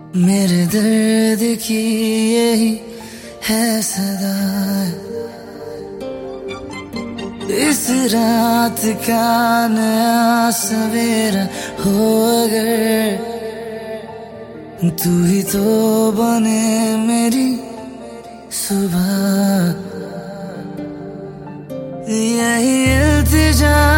मेरे दर्द की यही है सदा, इस रात का नया सवेरा हो अगर, तू ही तो बने मेरी सुबह। यही इल्तिजा